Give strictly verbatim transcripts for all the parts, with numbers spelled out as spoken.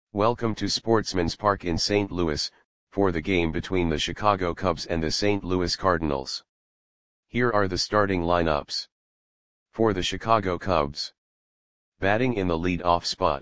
Welcome to Sportsman's Park in Saint Louis, for the game between the Chicago Cubs and the Saint Louis Cardinals. Here are the starting lineups. For the Chicago Cubs. Batting in the lead-off spot.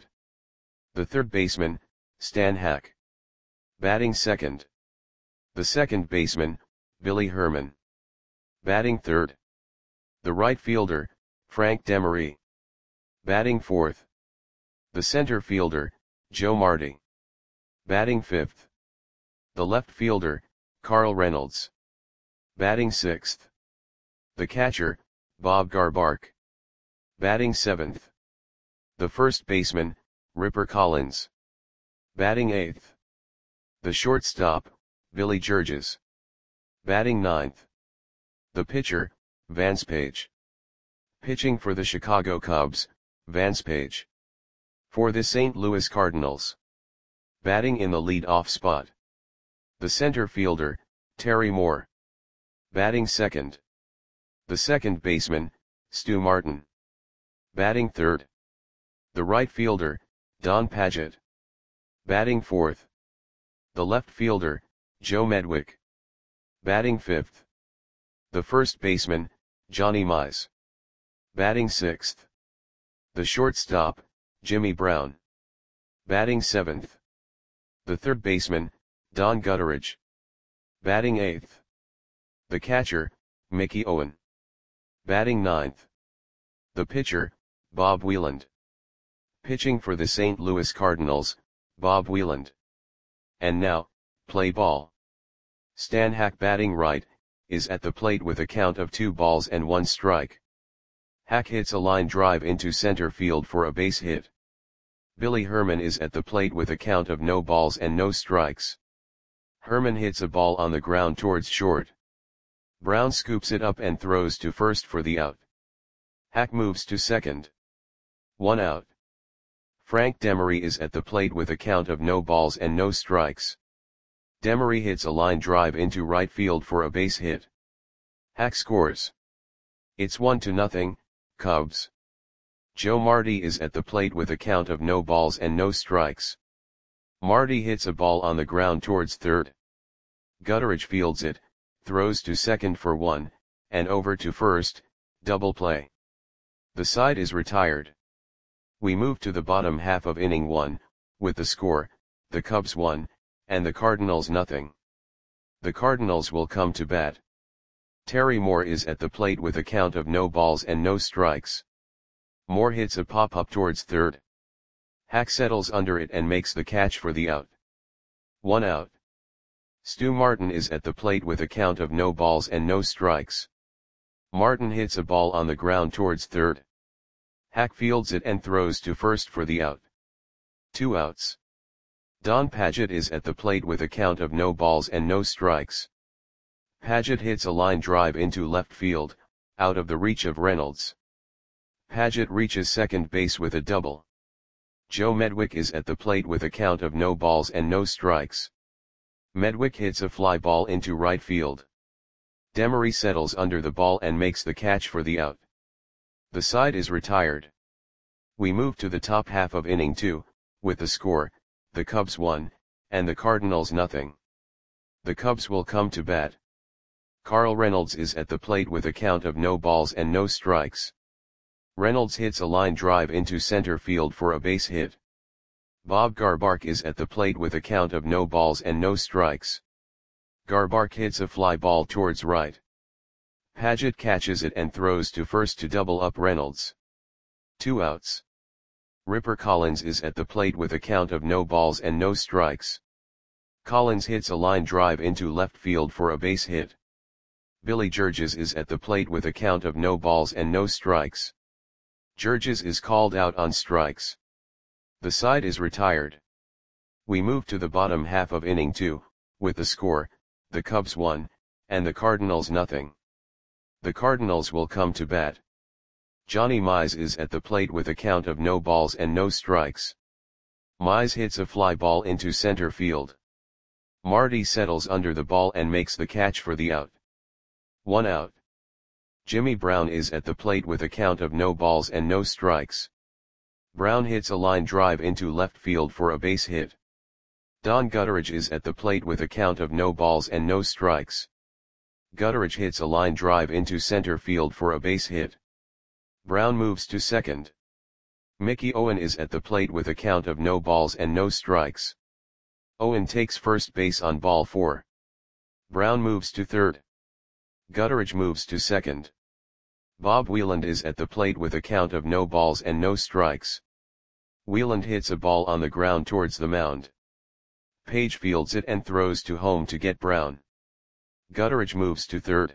The third baseman, Stan Hack. Batting second. The second baseman, Billy Herman. Batting third. The right fielder, Frank Demery. Batting fourth. The center fielder, Joe Marti. Batting fifth. The left fielder, Carl Reynolds. Batting sixth. The catcher, Bob Garbark. Batting seventh. The first baseman, Ripper Collins. Batting eighth. The shortstop, Billy Georges. Batting ninth. The pitcher, Vance Page. Pitching for the Chicago Cubs, Vance Page. For the Saint Louis Cardinals. Batting in the lead-off spot. The center fielder, Terry Moore. Batting second. The second baseman, Stu Martin. Batting third. The right fielder, Don Padgett. Batting fourth. The left fielder, Joe Medwick. Batting fifth. The first baseman, Johnny Mize. Batting sixth. The shortstop, Jimmy Brown. Batting seventh. The third baseman, Don Gutteridge. Batting eighth. The catcher, Mickey Owen. Batting ninth. The pitcher, Bob Wieland. Pitching for the Saint Louis Cardinals, Bob Wieland. And now, play ball. Stan Hack batting right, is at the plate with a count of two balls and one strike. Hack hits a line drive into center field for a base hit. Billy Herman is at the plate with a count of no balls and no strikes. Herman hits a ball on the ground towards short. Brown scoops it up and throws to first for the out. Hack moves to second. One out. Frank Demery is at the plate with a count of no balls and no strikes. Demery hits a line drive into right field for a base hit. Hack scores. It's one to nothing, Cubs. Joe Marti is at the plate with a count of no balls and no strikes. Marti hits a ball on the ground towards third. Gutteridge fields it, throws to second for one, and over to first, double play. The side is retired. We move to the bottom half of inning one, with the score, the Cubs one, and the Cardinals nothing. The Cardinals will come to bat. Terry Moore is at the plate with a count of no balls and no strikes. Moore hits a pop-up towards third. Hack settles under it and makes the catch for the out. One out. Stu Martin is at the plate with a count of no balls and no strikes. Martin hits a ball on the ground towards third. Hack fields it and throws to first for the out. Two outs. Don Padgett is at the plate with a count of no balls and no strikes. Padgett hits a line drive into left field, out of the reach of Reynolds. Padgett reaches second base with a double. Joe Medwick is at the plate with a count of no balls and no strikes. Medwick hits a fly ball into right field. Demery settles under the ball and makes the catch for the out. The side is retired. We move to the top half of inning two, with the score, the Cubs one, and the Cardinals nothing. The Cubs will come to bat. Carl Reynolds is at the plate with a count of no balls and no strikes. Reynolds hits a line drive into center field for a base hit. Bob Garbark is at the plate with a count of no balls and no strikes. Garbark hits a fly ball towards right. Padgett catches it and throws to first to double up Reynolds. Two outs. Ripper Collins is at the plate with a count of no balls and no strikes. Collins hits a line drive into left field for a base hit. Billy Georges is at the plate with a count of no balls and no strikes. Georges is called out on strikes. The side is retired. We move to the bottom half of inning two, with the score, the Cubs one, and the Cardinals nothing. The Cardinals will come to bat. Johnny Mize is at the plate with a count of no balls and no strikes. Mize hits a fly ball into center field. Marti settles under the ball and makes the catch for the out. One out. Jimmy Brown is at the plate with a count of no balls and no strikes. Brown hits a line drive into left field for a base hit. Don Gutteridge is at the plate with a count of no balls and no strikes. Gutteridge hits a line drive into center field for a base hit. Brown moves to second. Mickey Owen is at the plate with a count of no balls and no strikes. Owen takes first base on ball four. Brown moves to third. Gutteridge moves to second. Bob Wieland is at the plate with a count of no balls and no strikes. Wieland hits a ball on the ground towards the mound. Page fields it and throws to home to get Brown. Gutteridge moves to third.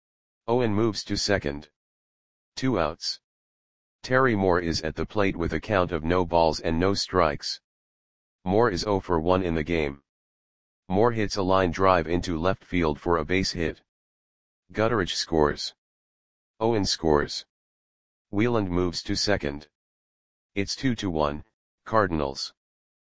Owen moves to second. Two outs. Terry Moore is at the plate with a count of no balls and no strikes. Moore is oh for one in the game. Moore hits a line drive into left field for a base hit. Gutteridge scores. Owen scores. Wieland moves to second. It's two to one, Cardinals.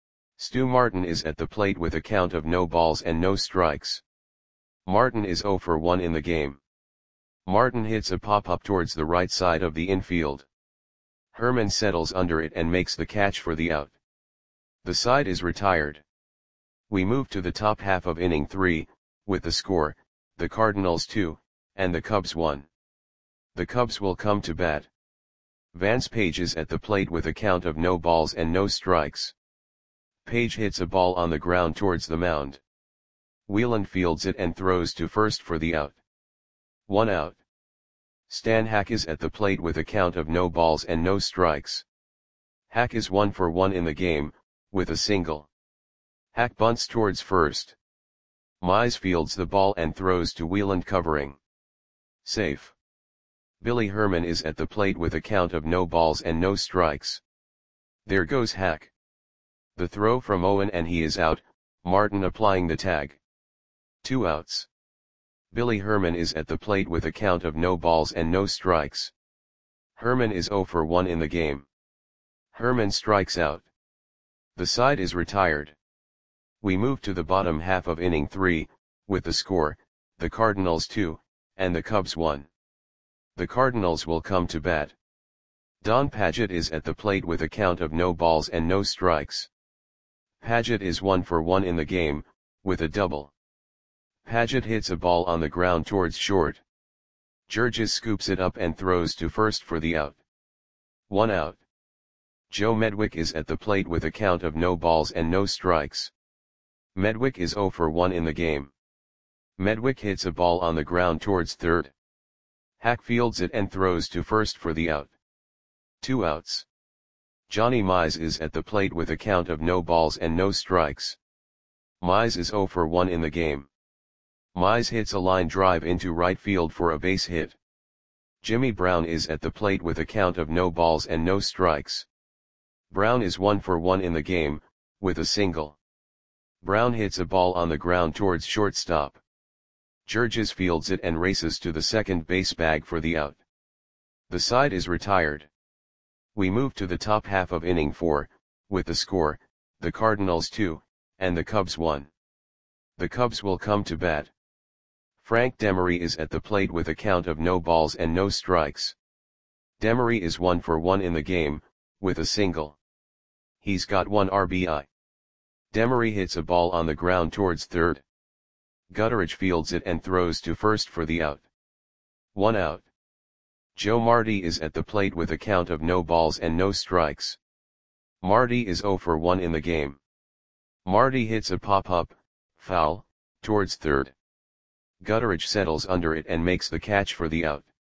Stu Martin is at the plate with a count of no balls and no strikes. Martin is oh for one in the game. Martin hits a pop-up towards the right side of the infield. Herman settles under it and makes the catch for the out. The side is retired. We move to the top half of inning three, with the score, the Cardinals two, and the Cubs one. The Cubs will come to bat. Vance Page is at the plate with a count of no balls and no strikes. Page hits a ball on the ground towards the mound. Wieland fields it and throws to first for the out. One out. Stan Hack is at the plate with a count of no balls and no strikes. Hack is one for one in the game, with a single. Hack bunts towards first. Mize fields the ball and throws to Wieland covering. Safe. Billy Herman is at the plate with a count of no balls and no strikes. There goes Hack. The throw from Owen and he is out, Martin applying the tag. Two outs. Billy Herman is at the plate with a count of no balls and no strikes. Herman is oh for one in the game. Herman strikes out. The side is retired. We move to the bottom half of inning three, with the score, the Cardinals two, and the Cubs one. The Cardinals will come to bat. Don Padgett is at the plate with a count of no balls and no strikes. Padgett is one for one in the game, with a double. Padgett hits a ball on the ground towards short. Jurges scoops it up and throws to first for the out. One out. Joe Medwick is at the plate with a count of no balls and no strikes. Medwick is oh for one in the game. Medwick hits a ball on the ground towards third. Hack fields it and throws to first for the out. Two outs. Johnny Mize is at the plate with a count of no balls and no strikes. Mize is oh for one in the game. Mize hits a line drive into right field for a base hit. Jimmy Brown is at the plate with a count of no balls and no strikes. Brown is one for one in the game, with a single. Brown hits a ball on the ground towards shortstop. Jurges fields it and races to the second base bag for the out. The side is retired. We move to the top half of inning four, with the score, the Cardinals two, and the Cubs one. The Cubs will come to bat. Frank Demery is at the plate with a count of no balls and no strikes. Demery is one for one in the game, with a single. He's got one R B I. Demery hits a ball on the ground towards third. Gutteridge fields it and throws to first for the out. One out. Joe Marty is at the plate with a count of no balls and no strikes. Marty is oh for one in the game. Marty hits a pop-up, foul, towards third. Gutteridge settles under it and makes the catch for the out.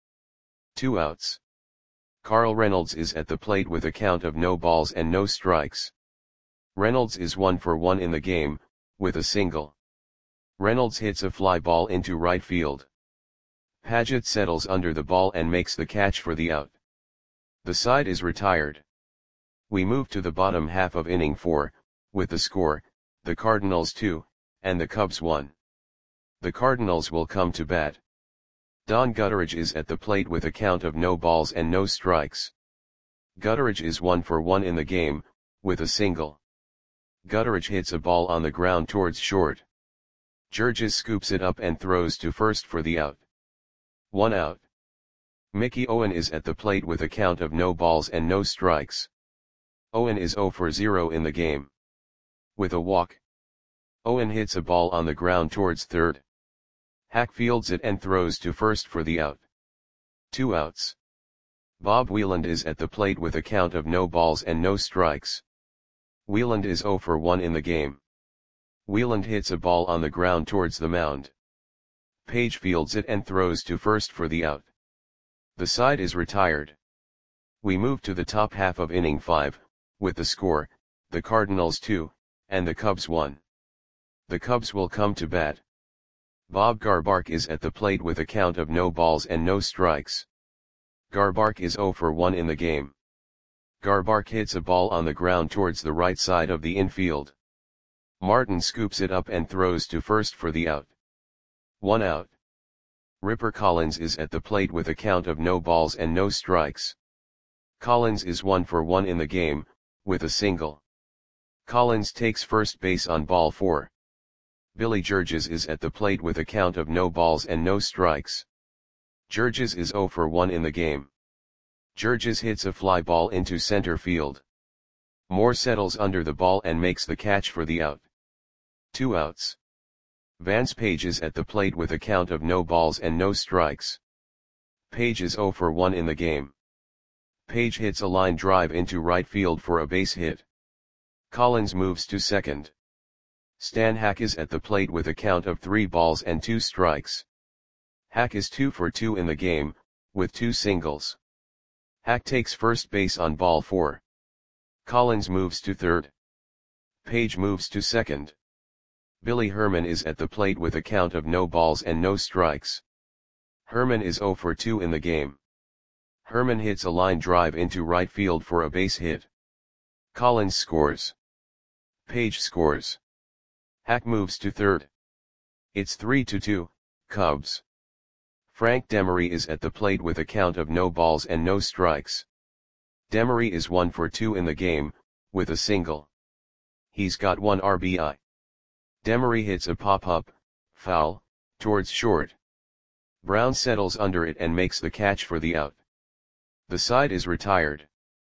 Two outs. Carl Reynolds is at the plate with a count of no balls and no strikes. Reynolds is one for one in the game, with a single. Reynolds hits a fly ball into right field. Padgett settles under the ball and makes the catch for the out. The side is retired. We move to the bottom half of inning four, with the score, the Cardinals two, and the Cubs one. The Cardinals will come to bat. Don Gutteridge is at the plate with a count of no balls and no strikes. Gutteridge is one for one in the game, with a single. Gutteridge hits a ball on the ground towards short. Jurges scoops it up and throws to first for the out. One out. Mickey Owen is at the plate with a count of no balls and no strikes. Owen is zero for zero in the game. With a walk, Owen hits a ball on the ground towards third. Hack fields it and throws to first for the out. Two outs. Bob Wieland is at the plate with a count of no balls and no strikes. Wieland is zero for one in the game. Wieland hits a ball on the ground towards the mound. Page fields it and throws to first for the out. The side is retired. We move to the top half of inning five, with the score, the Cardinals two, and the Cubs one. The Cubs will come to bat. Bob Garbark is at the plate with a count of no balls and no strikes. Garbark is zero for one in the game. Garbark hits a ball on the ground towards the right side of the infield. Martin scoops it up and throws to first for the out. One out. Ripper Collins is at the plate with a count of no balls and no strikes. Collins is one for one in the game, with a single. Collins takes first base on ball four. Billy Georges is at the plate with a count of no balls and no strikes. Georges is zero for one in the game. Georges hits a fly ball into center field. Moore settles under the ball and makes the catch for the out. Two outs. Vance Page is at the plate with a count of no balls and no strikes. Page is zero for one in the game. Page hits a line drive into right field for a base hit. Collins moves to second. Stan Hack is at the plate with a count of three balls and two strikes. Hack is two for two in the game, with two singles. Hack takes first base on ball four. Collins moves to third. Page moves to second. Billy Herman is at the plate with a count of no balls and no strikes. Herman is zero for two in the game. Herman hits a line drive into right field for a base hit. Collins scores. Page scores. Hack moves to third. It's three to two, Cubs. Frank Demery is at the plate with a count of no balls and no strikes. Demery is one for two in the game, with a single. He's got one R B I. Demery hits a pop-up, foul, towards short. Brown settles under it and makes the catch for the out. The side is retired.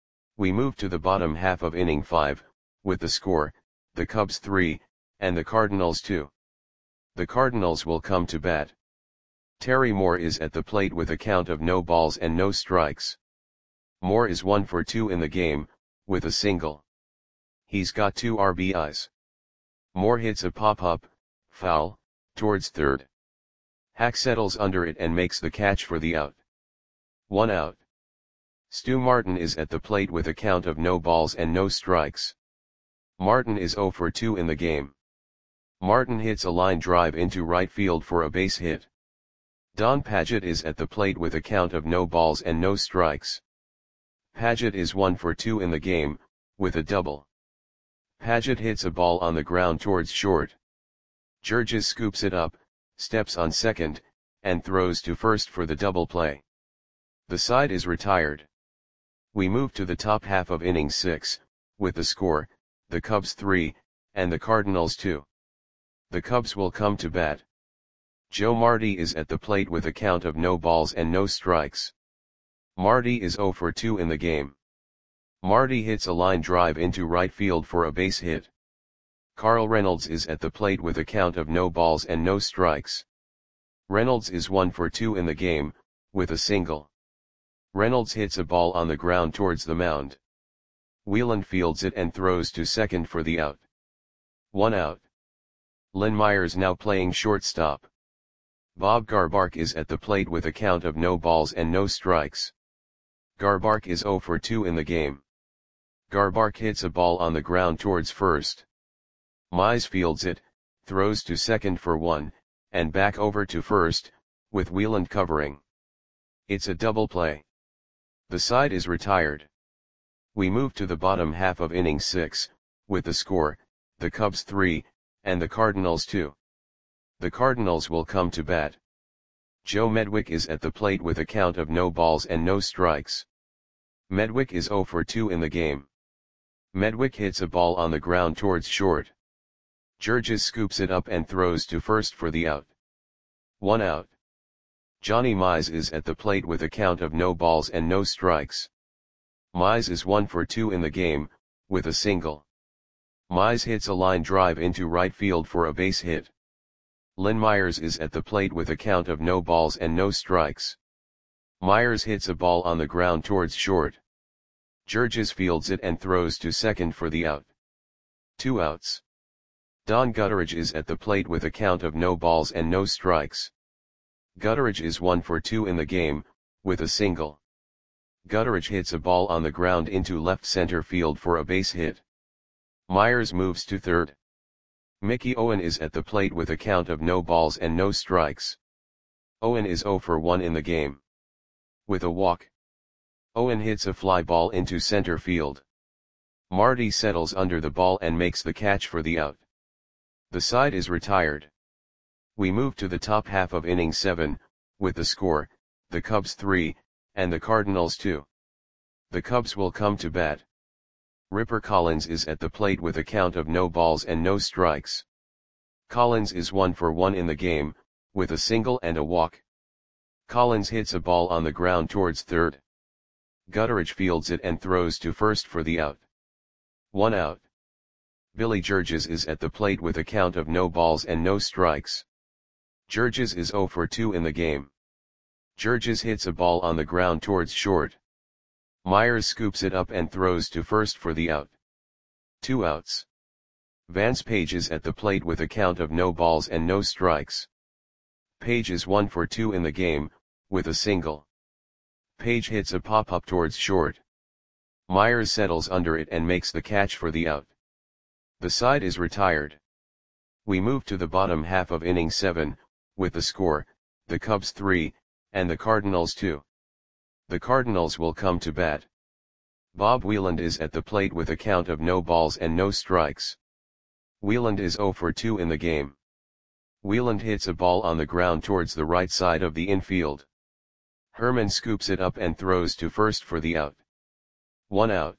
We move to the bottom half of inning five, with the score, the Cubs three, and the Cardinals two. The Cardinals will come to bat. Terry Moore is at the plate with a count of no balls and no strikes. Moore is one for two in the game, with a single. He's got two R B Is. Moore hits a pop-up, foul, towards third. Hack settles under it and makes the catch for the out. One out. Stu Martin is at the plate with a count of no balls and no strikes. Martin is zero for two in the game. Martin hits a line drive into right field for a base hit. Don Padgett is at the plate with a count of no balls and no strikes. Padgett is one for two in the game, with a double. Padgett hits a ball on the ground towards short. Georges scoops it up, steps on second, and throws to first for the double play. The side is retired. We move to the top half of inning six, with the score, the Cubs three, and the Cardinals two. The Cubs will come to bat. Joe Marty is at the plate with a count of no balls and no strikes. Marty is zero for two in the game. Marty hits a line drive into right field for a base hit. Carl Reynolds is at the plate with a count of no balls and no strikes. Reynolds is one for two in the game, with a single. Reynolds hits a ball on the ground towards the mound. Wieland fields it and throws to second for the out. One out. Lynn Myers now playing shortstop. Bob Garbark is at the plate with a count of no balls and no strikes. Garbark is zero for two in the game. Garbark hits a ball on the ground towards first. Mize fields it, throws to second for one, and back over to first, with Wieland covering. It's a double play. The side is retired. We move to the bottom half of inning six, with the score, the Cubs three, and the Cardinals two. The Cardinals will come to bat. Joe Medwick is at the plate with a count of no balls and no strikes. Medwick is zero for two in the game. Medwick hits a ball on the ground towards short. Georges scoops it up and throws to first for the out. One out. Johnny Mize is at the plate with a count of no balls and no strikes. Mize is one for two in the game, with a single. Mize hits a line drive into right field for a base hit. Lynn Myers is at the plate with a count of no balls and no strikes. Myers hits a ball on the ground towards short. Georges fields it and throws to second for the out. Two outs. Don Gutteridge is at the plate with a count of no balls and no strikes. Gutteridge is one for two in the game, with a single. Gutteridge hits a ball on the ground into left center field for a base hit. Myers moves to third. Mickey Owen is at the plate with a count of no balls and no strikes. Owen is zero for one in the game. With a walk. Owen hits a fly ball into center field. Marty settles under the ball and makes the catch for the out. The side is retired. We move to the top half of inning seven, with the score, the Cubs three, and the Cardinals two. The Cubs will come to bat. Ripper Collins is at the plate with a count of no balls and no strikes. Collins is one for one in the game, with a single and a walk. Collins hits a ball on the ground towards third. Gutteridge fields it and throws to first for the out. One out. Billy Georges is at the plate with a count of no balls and no strikes. Georges is zero for two in the game. Georges hits a ball on the ground towards short. Myers scoops it up and throws to first for the out. Two outs. Vance Page is at the plate with a count of no balls and no strikes. Page is one for two in the game, with a single. Page hits a pop-up towards short. Myers settles under it and makes the catch for the out. The side is retired. We move to the bottom half of inning seven, with the score, the Cubs three, and the Cardinals two. The Cardinals will come to bat. Bob Wieland is at the plate with a count of no balls and no strikes. Wieland is zero for two in the game. Wieland hits a ball on the ground towards the right side of the infield. Herman scoops it up and throws to first for the out. One out.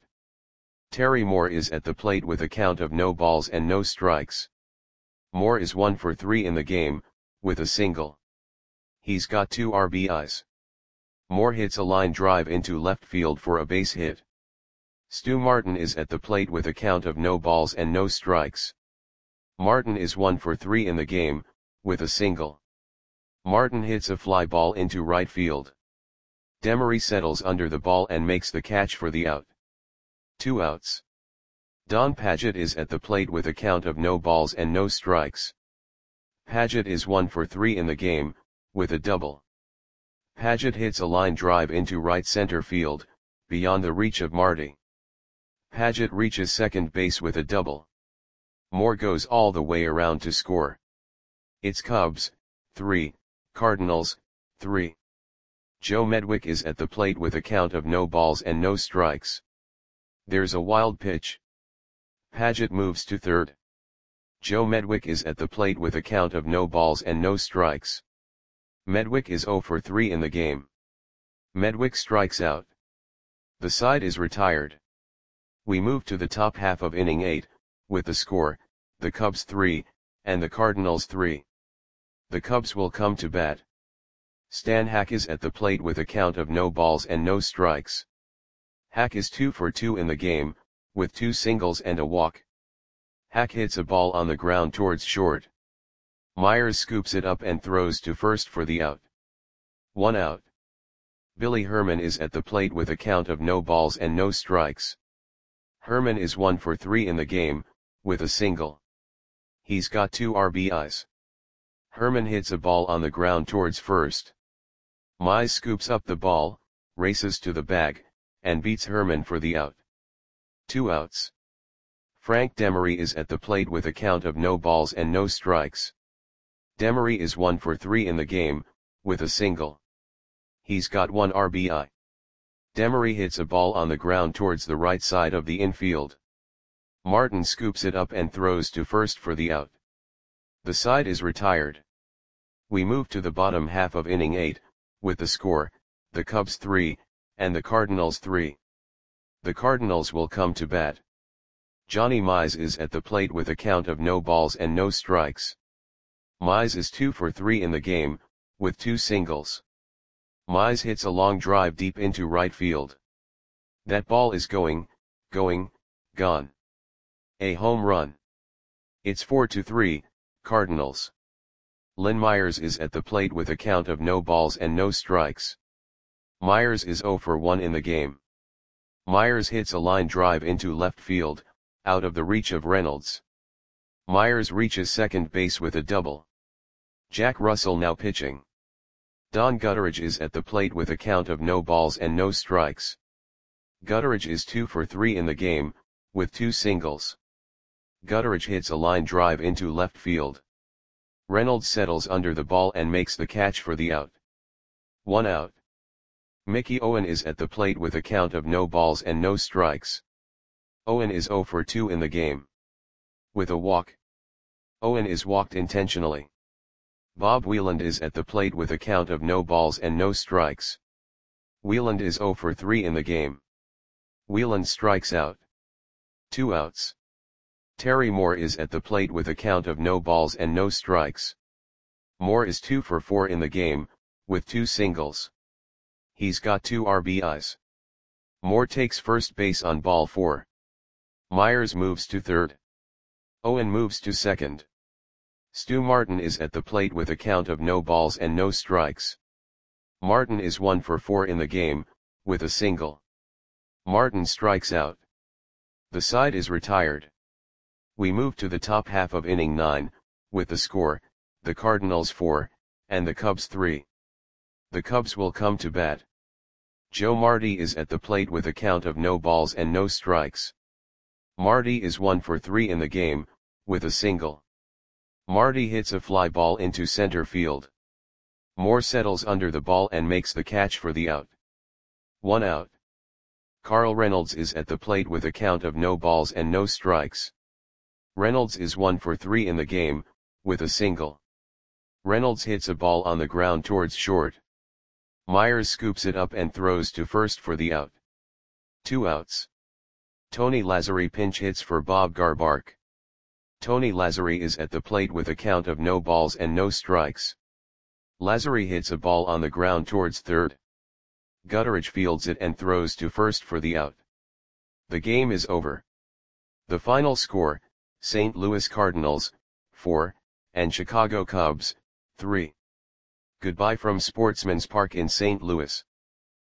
Terry Moore is at the plate with a count of no balls and no strikes. Moore is one for three in the game, with a single. He's got two R B Is. Moore hits a line drive into left field for a base hit. Stu Martin is at the plate with a count of no balls and no strikes. Martin is one for three in the game, with a single. Martin hits a fly ball into right field. Demery settles under the ball and makes the catch for the out. Two outs. Don Padgett is at the plate with a count of no balls and no strikes. Padgett is one for three in the game, with a double. Padgett hits a line drive into right center field, beyond the reach of Marty. Padgett reaches second base with a double. Moore goes all the way around to score. It's Cubs, three, Cardinals, three. Joe Medwick is at the plate with a count of no balls and no strikes. There's a wild pitch. Padgett moves to third. Joe Medwick is at the plate with a count of no balls and no strikes. Medwick is zero for three in the game. Medwick strikes out. The side is retired. We move to the top half of inning eight, with the score, the Cubs three, and the Cardinals three. The Cubs will come to bat. Stan Hack is at the plate with a count of no balls and no strikes. Hack is two for two in the game, with two singles and a walk. Hack hits a ball on the ground towards short. Myers scoops it up and throws to first for the out. One out. Billy Herman is at the plate with a count of no balls and no strikes. Herman is one for three in the game, with a single. He's got two R B Is. Herman hits a ball on the ground towards first. Mize scoops up the ball, races to the bag, and beats Herman for the out. Two outs. Frank Demery is at the plate with a count of no balls and no strikes. Demery is one for three in the game, with a single. He's got one R B I. Demery hits a ball on the ground towards the right side of the infield. Martin scoops it up and throws to first for the out. The side is retired. We move to the bottom half of inning eight, with the score, the Cubs three, and the Cardinals three. The Cardinals will come to bat. Johnny Mize is at the plate with a count of no balls and no strikes. Mize is two for three in the game, with two singles. Mize hits a long drive deep into right field. That ball is going, going, gone. A home run. It's four to three, Cardinals. Lynn Myers is at the plate with a count of no balls and no strikes. Myers is zero for one in the game. Myers hits a line drive into left field, out of the reach of Reynolds. Myers reaches second base with a double. Jack Russell now pitching. Don Gutteridge is at the plate with a count of no balls and no strikes. Gutteridge is two for three in the game, with two singles. Gutteridge hits a line drive into left field. Reynolds settles under the ball and makes the catch for the out. One out. Mickey Owen is at the plate with a count of no balls and no strikes. Owen is zero for two in the game. With a walk. Owen is walked intentionally. Bob Wieland is at the plate with a count of no balls and no strikes. Wieland is zero for three in the game. Wieland strikes out. Two outs. Terry Moore is at the plate with a count of no balls and no strikes. Moore is two for four in the game, with two singles. He's got two R B Is. Moore takes first base on ball four. Myers moves to third. Owen moves to second. Stu Martin is at the plate with a count of no balls and no strikes. Martin is one for four in the game, with a single. Martin strikes out. The side is retired. We move to the top half of inning nine, with the score, the Cardinals four, and the Cubs three. The Cubs will come to bat. Joe Marty is at the plate with a count of no balls and no strikes. Marty is one for three in the game, with a single. Marty hits a fly ball into center field. Moore settles under the ball and makes the catch for the out. One out. Carl Reynolds is at the plate with a count of no balls and no strikes. Reynolds is one for three in the game, with a single. Reynolds hits a ball on the ground towards short. Myers scoops it up and throws to first for the out. Two outs. Tony Lazzari pinch hits for Bob Garbark. Tony Lazzari is at the plate with a count of no balls and no strikes. Lazzari hits a ball on the ground towards third. Gutteridge fields it and throws to first for the out. The game is over. The final score, Saint Louis Cardinals, four, and Chicago Cubs, three. Goodbye from Sportsman's Park in Saint Louis.